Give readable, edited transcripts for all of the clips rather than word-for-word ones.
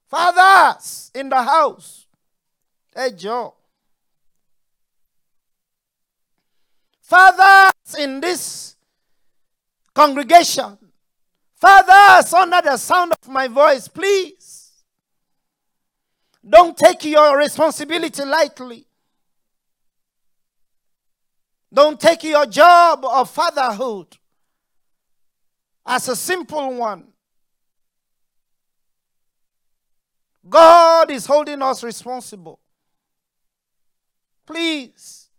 Fathers in the house. Hey, Joe. Fathers in this congregation. Fathers under the sound of my voice, please. Don't take your responsibility lightly. Don't take your job of fatherhood as a simple one. God is holding us responsible. Please.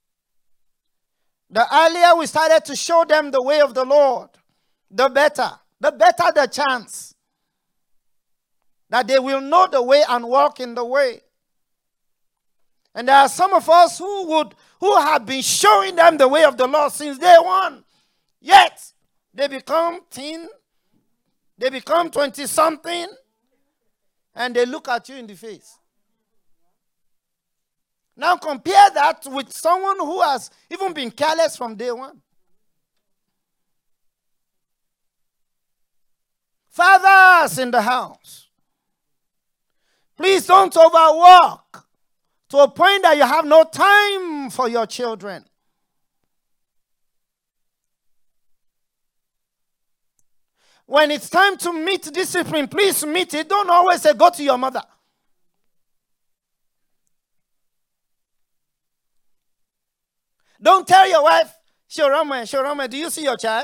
The earlier we started to show them the way of the Lord, the better the chance that they will know the way and walk in the way. And there are some of us who have been showing them the way of the Lord since day one. Yet, they become teen, they become 20-something, and they look at you in the face. Now compare that with someone who has even been careless from day one. Fathers in the house, please don't overwork to a point that you have no time for your children. When it's time to meet discipline, please meet it. Don't always say, go to your mother. Don't tell your wife, Shorama, do you see your child?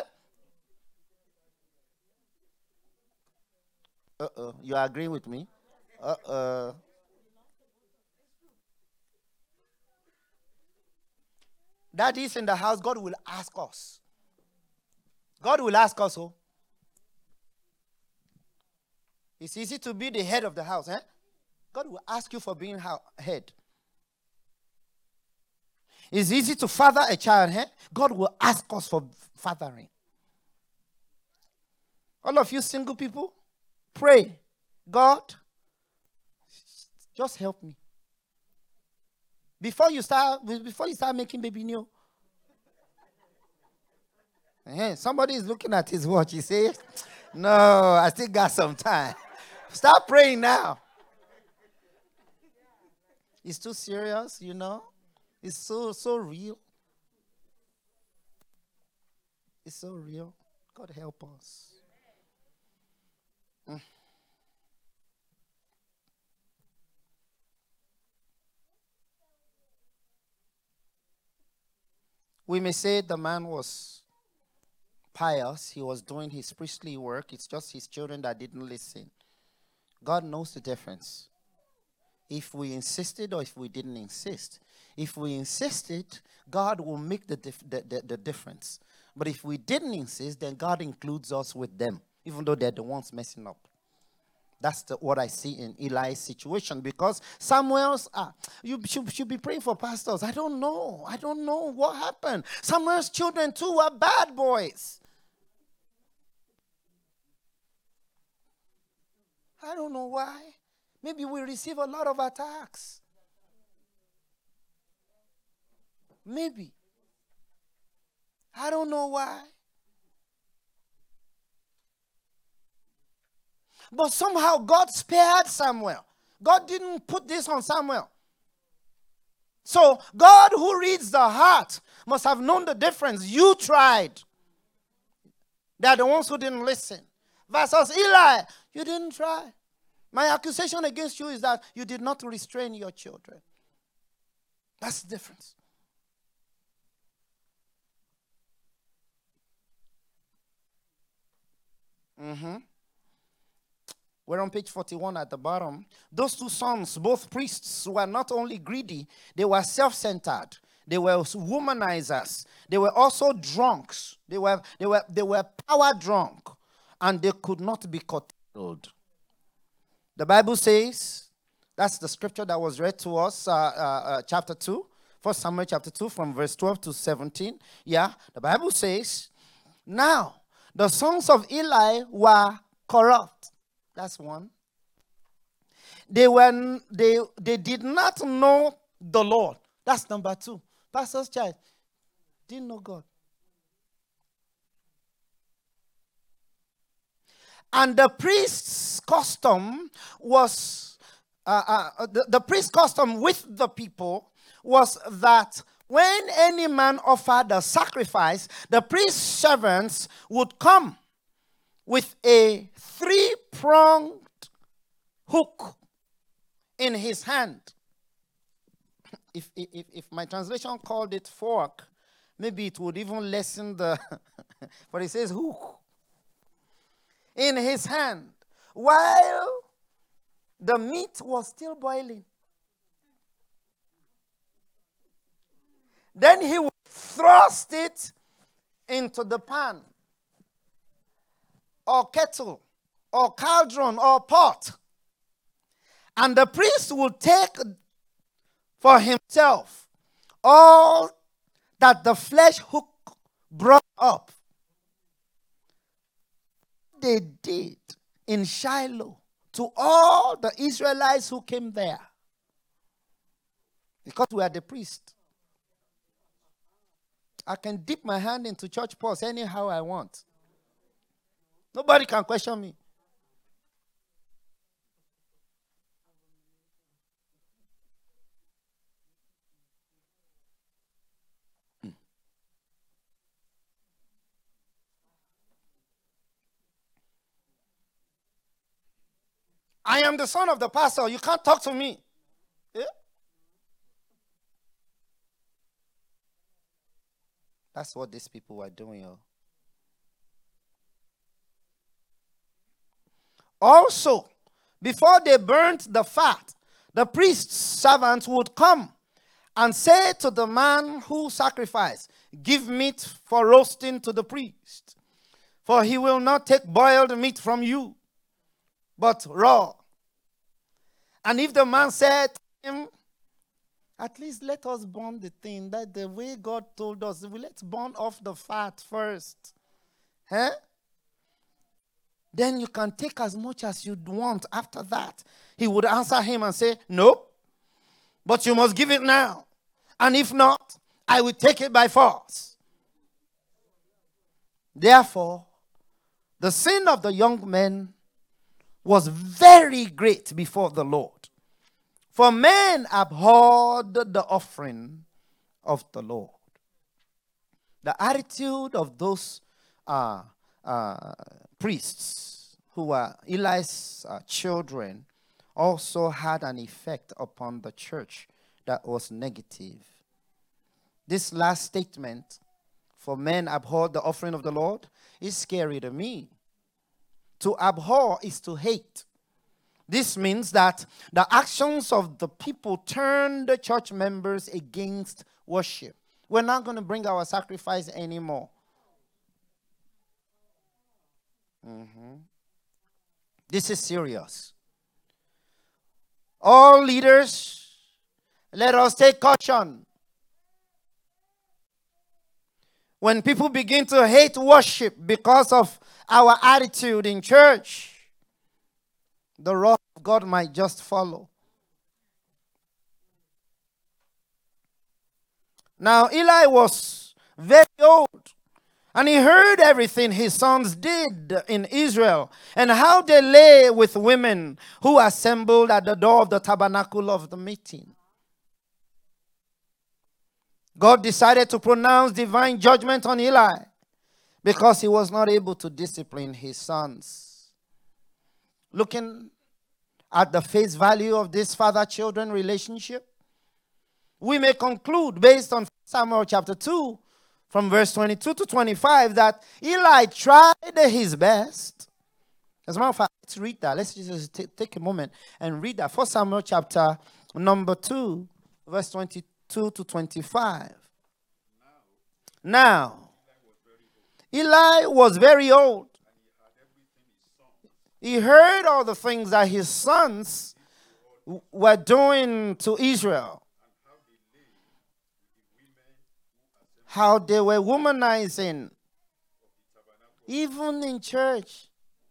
You are agreeing with me? That is in the house, God will ask us. God will ask us, oh. It's easy to be the head of the house, eh? God will ask you for being head. It's easy to father a child, eh? God will ask us for fathering. All of you single people, pray. God, just help me. Before you start making baby new. Somebody is looking at his watch. He says, no, I still got some time. Start praying now. It's too serious, you know. It's so real. It's so real. God help us. We may say the man was pious. He was doing his priestly work. It's just his children that didn't listen. God knows the difference. If we insisted or if we didn't insist. If we insisted, God will make the difference. But if we didn't insist, then God includes us with them, even though they're the ones messing up. That's what I see in Eli's situation. Because Samuel's, you should be praying for pastors. I don't know what happened. Samuel's children too were bad boys. I don't know why. Maybe we receive a lot of attacks. Maybe. I don't know why. But somehow God spared Samuel. God didn't put this on Samuel. So God, who reads the heart, must have known the difference. You tried. They are the ones who didn't listen. Versus Eli, you didn't try. My accusation against you is that you did not restrain your children. That's the difference. We're on page 41 at the bottom. Those two sons, both priests, were not only greedy, they were self-centered. They were womanizers. They were also drunks. They were power drunk, and they could not be curtailed. The Bible says, that's the scripture that was read to us, chapter 2, 1 Samuel chapter 2, from verse 12 to 17. Yeah, the Bible says, now the sons of Eli were corrupt. That's one. They did not know the Lord. That's number two. Pastor's child didn't know God. And the priest's custom was, the priest's custom with the people was that when any man offered a sacrifice, the priest's servants would come with a three-pronged hook in his hand. If my translation called it fork, maybe it would even lessen the, but it says hook in his hand while the meat was still boiling. Then he would thrust it into the pan or kettle or cauldron or pot. And the priest would take for himself all that the flesh hook brought up. They did in Shiloh to all the Israelites who came there, because we are the priest. I can dip my hand into church purse anyhow I want. Nobody can question me. I am the son of the pastor. You can't talk to me. Yeah? That's what these people were doing. Also, before they burnt the fat, the priest's servants would come and say to the man who sacrificed, "Give meat for roasting to the priest, for he will not take boiled meat from you, but raw." And if the man said to him, "At least let us burn the thing, that the way God told us, let's burn off the fat first. Huh? Then you can take as much as you want after that." He would answer him and say, "No, but you must give it now. And if not, I will take it by force." Therefore, the sin of the young men was very great before the Lord. For men abhorred the offering of the Lord. The attitude of those priests who were Eli's children also had an effect upon the church that was negative. This last statement, "for men abhor the offering of the Lord," is scary to me. To abhor is to hate. This means that the actions of the people turned the church members against worship. We're not going to bring our sacrifice anymore. This is serious. All leaders, let us take caution. When people begin to hate worship because of our attitude in church, the wrath of God might just follow. Now, Eli was very old, and he heard everything his sons did in Israel and how they lay with women who assembled at the door of the tabernacle of the meeting. God decided to pronounce divine judgment on Eli because he was not able to discipline his sons. Looking at the face value of this father-children relationship, we may conclude, based on Samuel chapter 2, from verse 22 to 25, that Eli tried his best. As a matter of fact, let's read that. Let's just take a moment and read that. 1 Samuel chapter number 2, verse 22 to 25. Now, Eli was very old. He heard all the things that his sons were doing to Israel. How they were womanizing, even in church.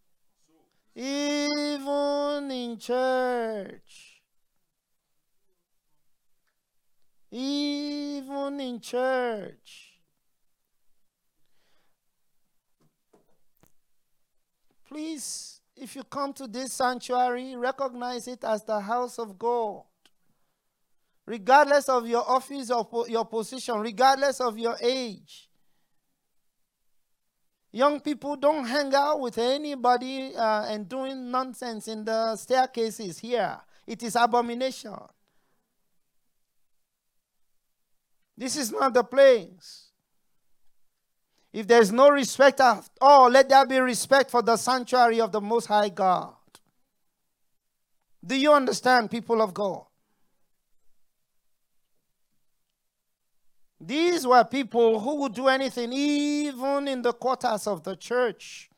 Even in church. Even in church. Please, if you come to this sanctuary, recognize it as the house of God. Regardless of your office or your position, regardless of your age. Young people, don't hang out with anybody and doing nonsense in the staircases here. It is abomination. This is not the place. If there is no respect at all, let there be respect for the sanctuary of the Most High God. Do you understand, people of God? These were people who would do anything, even in the quarters of the church.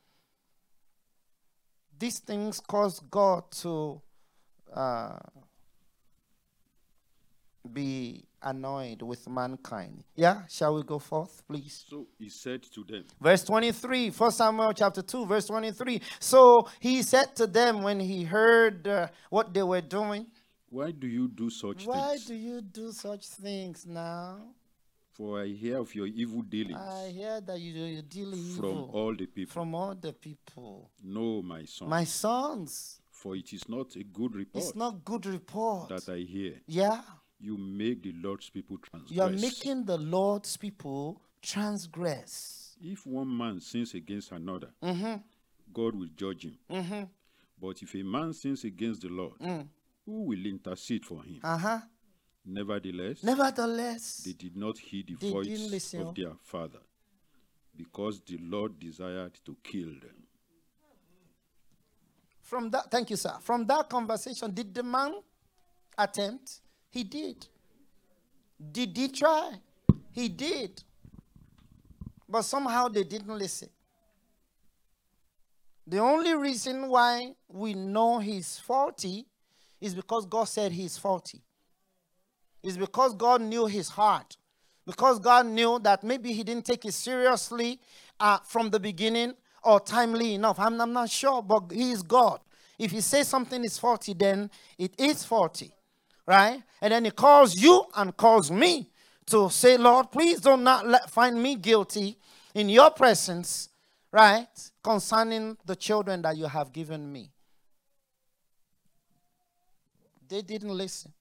These things caused God to be annoyed with mankind. Yeah, shall we go forth, please? So he said to them, Verse 23, 1 Samuel chapter 2, verse 23. So he said to them when he heard what they were doing, why do you do such why things? do you do such things now? For I hear of your evil dealings I hear that you deal from evil all the people. from all the people. No, my son, My sons, for it is not a good report it's not good report. that I hear. Yeah, You make the Lord's people transgress. you are making the Lord's people transgress. If one man sins against another, God will judge him. But if a man sins against the Lord, who will intercede for him? Nevertheless, they did not heed the they didn't voice listen. of their father, because the Lord desired to kill them. From that, thank you, sir. From that conversation, did the man attempt? He did. Did he try? He did. But somehow they didn't listen. The only reason why we know he's faulty is because God said he's faulty. It's because God knew his heart. Because God knew that maybe he didn't take it seriously from the beginning or timely enough. I'm not sure, but he is God. If he says something is faulty, then it is faulty. Right? And then he calls you and calls me to say, Lord, please do not find me guilty in your presence, right? Concerning the children that you have given me. They didn't listen.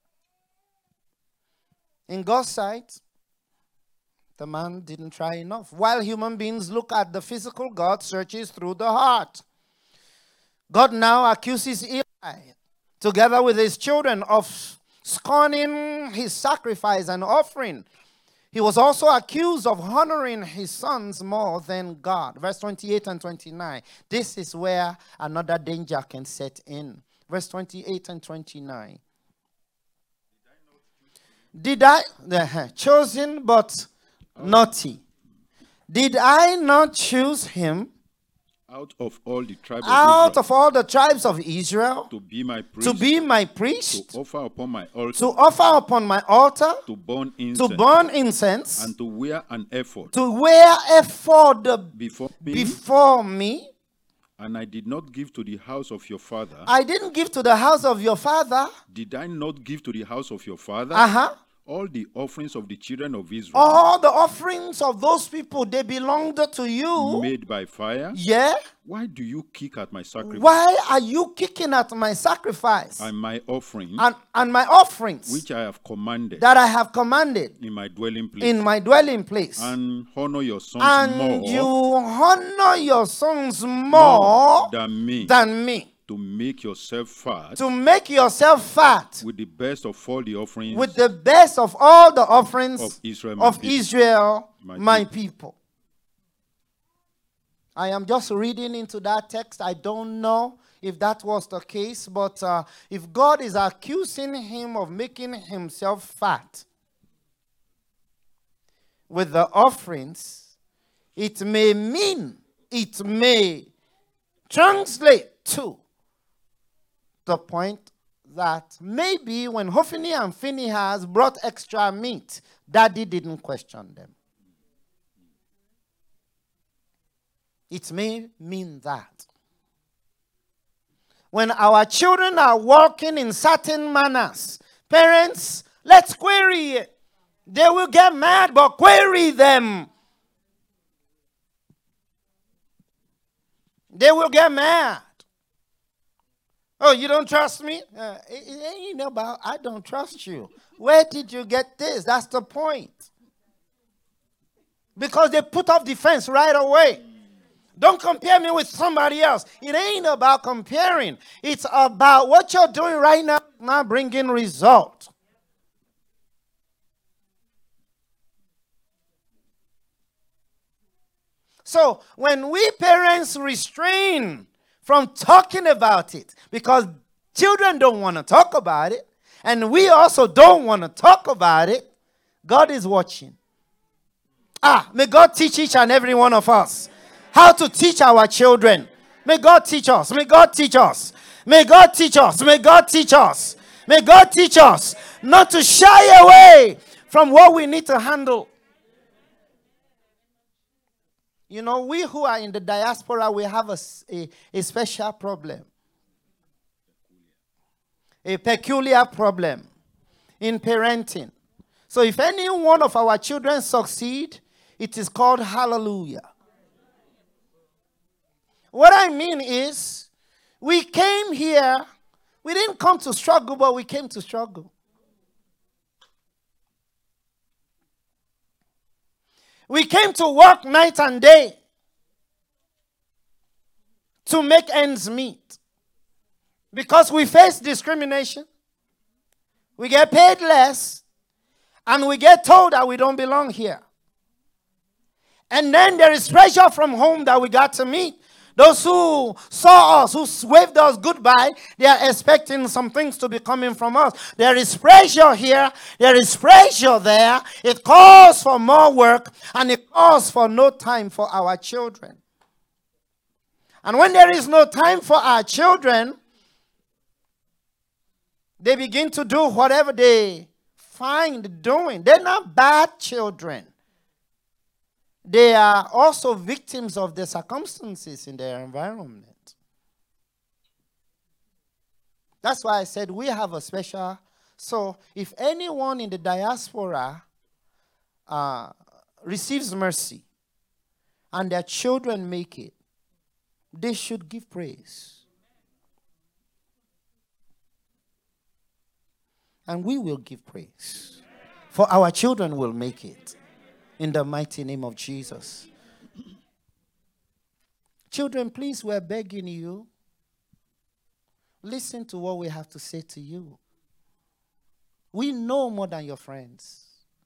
In God's sight, the man didn't try enough. While human beings look at the physical, God searches through the heart. God now accuses Eli, together with his children, of scorning his sacrifice and offering. He was also accused of honoring his sons more than God. Verse 28 and 29. This is where another danger can set in. Verse 28 and 29. Did I, chosen but naughty. Did I not choose him Out of all the tribes out of of all the tribes of Israel Israel, to be my priest, to be my priest, to offer upon my altar, to offer upon my altar, to burn to incense, burn incense, and to wear an ephod to wear ephod before me? before me? And I did not give to the house of your father. I didn't give to the house of your father. Did I not give to the house of your father all the offerings of the children of Israel, All the offerings of those people, they belonged to you. made by fire? Yeah. Why do you kick at my sacrifice Why are you kicking at my sacrifice and my offering, and my offerings which I have commanded that I have commanded in my dwelling place, in my dwelling place? and honor your sons And more you honor your sons more than me, to make yourself fat make yourself fat with the best of all the offerings with the best of all the offerings of Israel, of my people. Israel, My my people. I am just reading into that text. I don't know if that was the case, but if God is accusing him of making himself fat with the offerings, it may translate to the point that maybe when Hophni and Phinehas brought extra meat, Daddy didn't question them. It may mean that. When our children are walking in certain manners, parents, let's query it. They will get mad, but query them. They will get mad. Oh, you don't trust me? It ain't about I don't trust you. Where did you get this? That's the point. Because they put off defense right away. Don't compare me with somebody else. It ain't about comparing. It's about what you're doing right now, not bringing result. So when we parents restrain from talking about it, because children don't want to talk about it, and we also don't want to talk about it, God is watching. May God teach each and every one of us how to teach our children. May God teach us. May God teach us. May God teach us. May God teach us. May God teach us not to shy away from what we need to handle. You know, we who are in the diaspora, we have a special problem. A peculiar problem in parenting. So if any one of our children succeed, it is called hallelujah. What I mean is, we came here, we didn't come to struggle, but we came to struggle. We came to work night and day to make ends meet. Because we face discrimination, we get paid less, and we get told that we don't belong here. And then there is pressure from home that we got to meet. Those who saw us, who waved us goodbye, they are expecting some things to be coming from us. There is pressure here. There is pressure there. It calls for more work, and it calls for no time for our children. And when there is no time for our children, they begin to do whatever they find doing. They're not bad children. They are also victims of the circumstances in their environment. That's why I said we have a special. So if anyone in the diaspora receives mercy and their children make it, they should give praise. And we will give praise. For our children will make it. In the mighty name of Jesus. Children, please, we're begging you. Listen to what we have to say to you. We know more than your friends.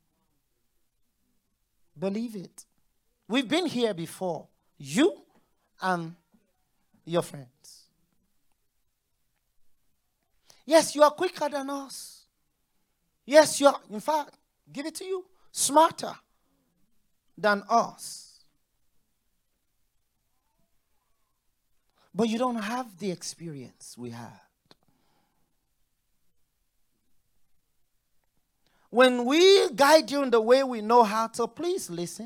Believe it. We've been here before. You and your friends. Yes, you are quicker than us. Yes, you are, in fact, give it to you, smarter than us. But you don't have the experience we had. When we guide you in the way we know how to, please listen.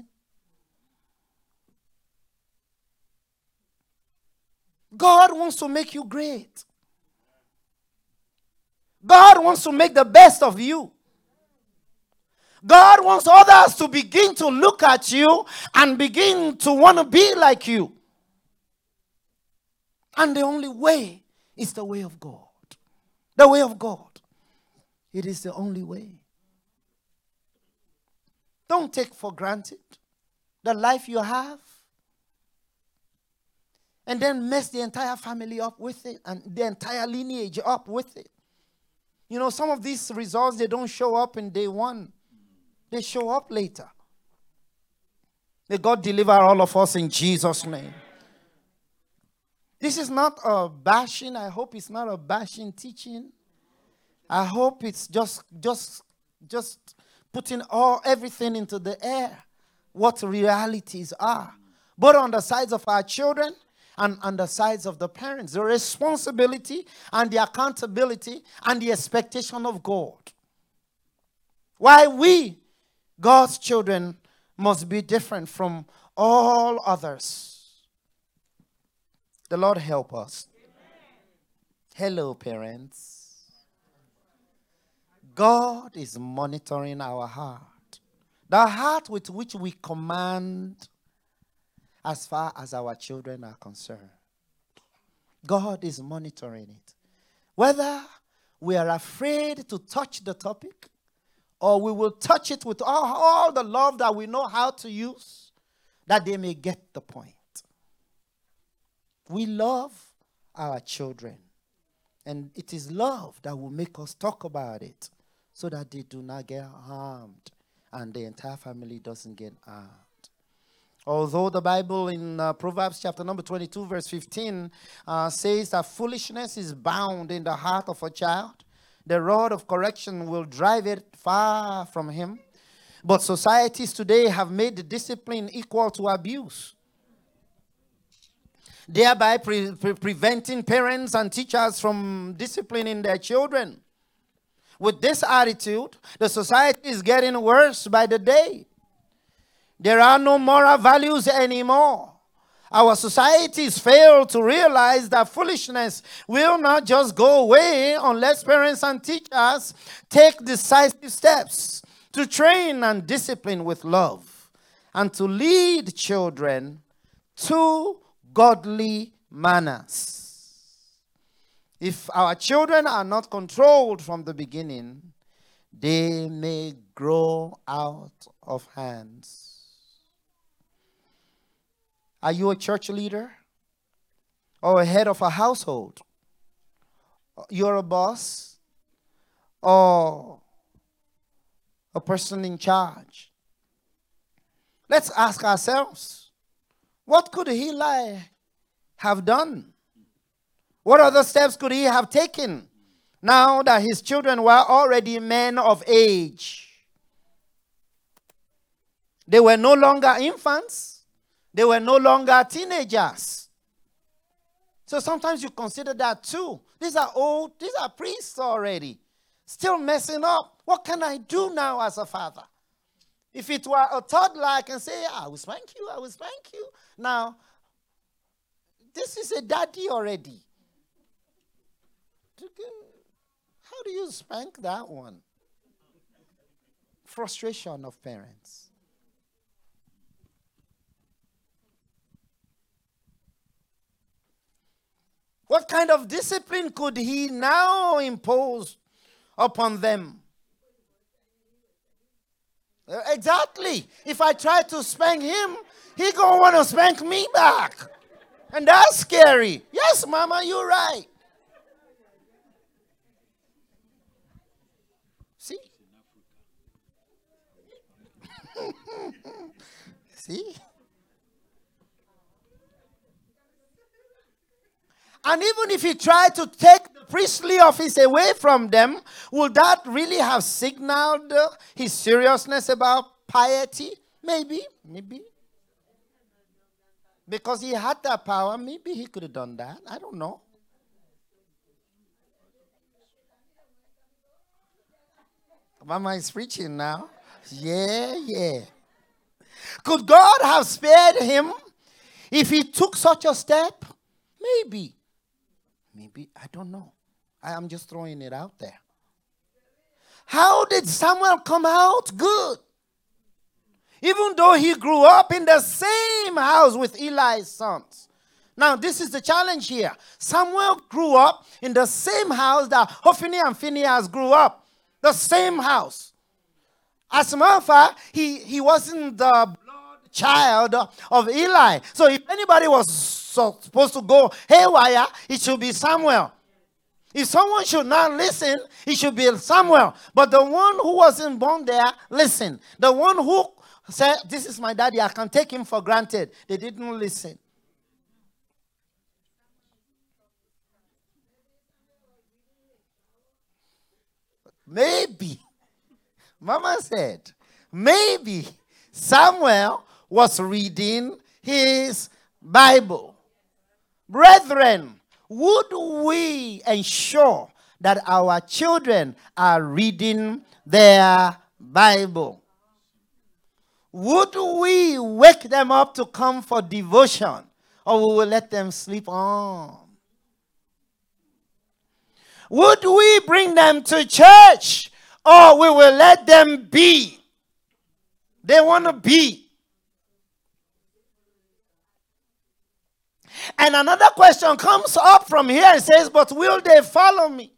God wants to make you great. God wants to make the best of you. God wants others to begin to look at you and begin to want to be like you. And the only way is the way of God. The way of God. It is the only way. Don't take for granted the life you have and then mess the entire family up with it and the entire lineage up with it. You know, some of these results, they don't show up in day one. They show up later. May God deliver all of us in Jesus' name. This is not a bashing. I hope it's not a bashing teaching. I hope it's just putting everything into the air. What realities are. Both on the sides of our children and on the sides of the parents. The responsibility and the accountability and the expectation of God. Why we, God's children, must be different from all others. The Lord help us. Hello, parents. God is monitoring our heart. The heart with which we command as far as our children are concerned. God is monitoring it. Whether we are afraid to touch the topic, or we will touch it with all the love that we know how to use, that they may get the point. We love our children, and it is love that will make us talk about it so that they do not get harmed and the entire family doesn't get harmed. Although the Bible in Proverbs chapter number 22 verse 15 says that foolishness is bound in the heart of a child, the rod of correction will drive it far from him. But societies today have made the discipline equal to abuse, thereby preventing parents and teachers from disciplining their children. With this attitude, the society is getting worse by the day. There are no moral values anymore. Our societies fail to realize that foolishness will not just go away unless parents and teachers take decisive steps to train and discipline with love and to lead children to godly manners. If our children are not controlled from the beginning, they may grow out of hands. Are you a church leader or a head of a household? You're a boss or a person in charge. Let's ask ourselves, what could Eli have done? What other steps could he have taken now that his children were already men of age? They were no longer infants. They were no longer teenagers. So sometimes you consider that too. These are old, these are priests already. Still messing up. What can I do now as a father? If it were a toddler, I can say, I will spank you, I will spank you. Now, this is a daddy already. How do you spank that one? Frustration of parents. What kind of discipline could he now impose upon them? Exactly. If I try to spank him, he gonna want to spank me back. And that's scary. Yes, Mama, you're right. See? See? And even if he tried to take the priestly office away from them, would that really have signaled his seriousness about piety? Maybe. Because he had that power, maybe he could have done that. I don't know. Mama is preaching now. Yeah. Could God have spared him if he took such a step? Maybe, I don't know. I am just throwing it out there. How did Samuel come out? Good. Even though he grew up in the same house with Eli's sons. Now, this is the challenge here. Samuel grew up in the same house that Hophni and Phinehas grew up. The same house. As a matter of fact, he wasn't the blood child of Eli. So if anybody was supposed to go haywire, it should be Samuel. If someone should not listen, it should be Samuel. But the one who wasn't born there, listen. The one who said, this is my daddy, I can take him for granted. They didn't listen. Maybe, Mama said, maybe Samuel was reading his Bible. Brethren, would we ensure that our children are reading their Bible? Would we wake them up to come for devotion, or we will let them sleep on? Would we bring them to church, or we will let them be? They want to be. And another question comes up from here and says, but will they follow me?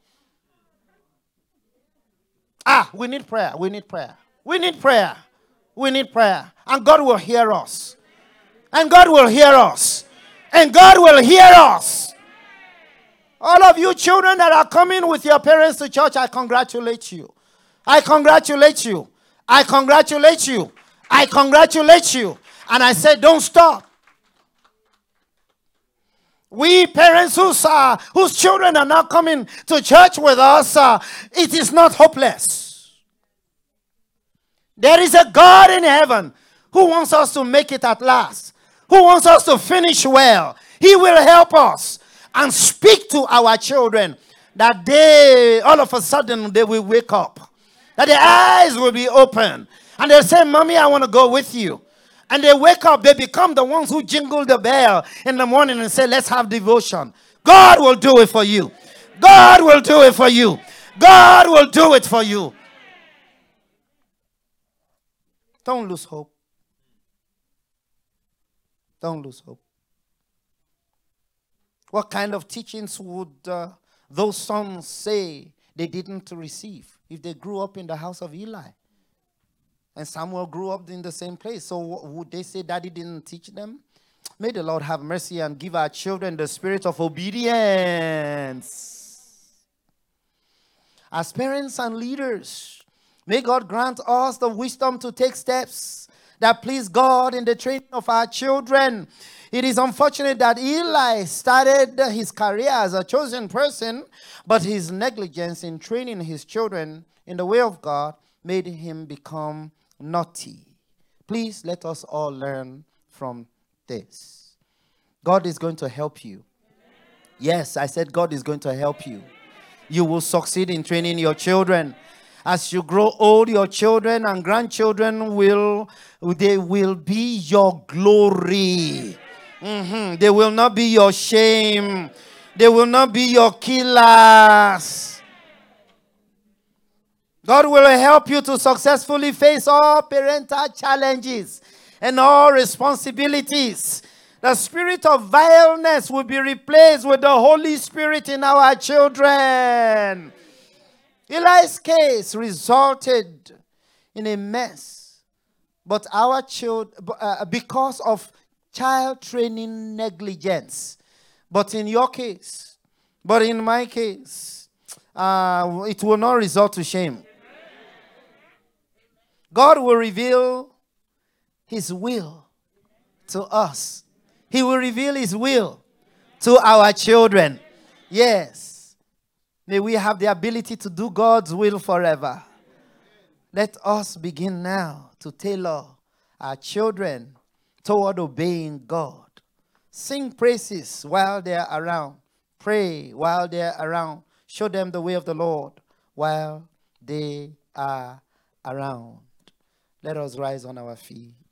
We need prayer. We need prayer. We need prayer. We need prayer. And God will hear us. And God will hear us. And God will hear us. All of you children that are coming with your parents to church, I congratulate you. I congratulate you. I congratulate you. I congratulate you. And I said, don't stop. We parents whose children are not coming to church with us, it is not hopeless. There is a God in heaven who wants us to make it at last, who wants us to finish well. He will help us and speak to our children that they, all of a sudden, they will wake up, that their eyes will be open, and they'll say, Mommy, I want to go with you. And they wake up, they become the ones who jingle the bell in the morning and say, let's have devotion. God will do it for you. God will do it for you. God will do it for you. Don't lose hope. Don't lose hope. What kind of teachings would those sons say they didn't receive if they grew up in the house of Eli? And Samuel grew up in the same place. So would they say Daddy didn't teach them? May the Lord have mercy and give our children the spirit of obedience. As parents and leaders, may God grant us the wisdom to take steps that please God in the training of our children. It is unfortunate that Eli started his career as a chosen person, but his negligence in training his children in the way of God made him become naughty. Please let us all learn from this. God is going to help you. Yes, I said God is going to help you. You will succeed in training your children. As you grow old, your children and grandchildren will be your glory. They will not be your shame. They will not be your killers. God will help you to successfully face all parental challenges and all responsibilities. The spirit of vileness will be replaced with the Holy Spirit in our children. Eli's case resulted in a mess, but our children, because of child training negligence. But in your case, but in my case, it will not result to shame. God will reveal His will to us. He will reveal His will to our children. Yes. May we have the ability to do God's will forever. Let us begin now to tailor our children toward obeying God. Sing praises while they are around. Pray while they are around. Show them the way of the Lord while they are around. Let us rise on our feet.